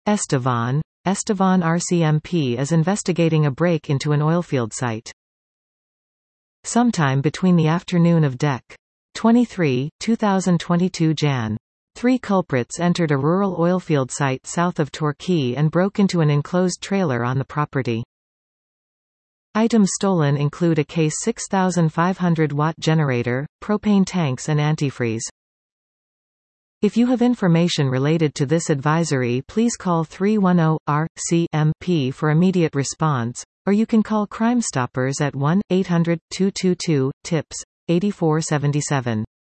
Estevan RCMP is investigating a break into an oilfield site. Sometime between the afternoon of Dec. 23, 2022 Jan. 3 culprits entered a rural oilfield site south of Torquay and broke into an enclosed trailer on the property. Items stolen include a case 6,500-watt generator, propane tanks and antifreeze. If you have information related to this advisory, please call 310-RCMP for immediate response, or you can call Crime Stoppers at 1-800-222-TIPS 8477.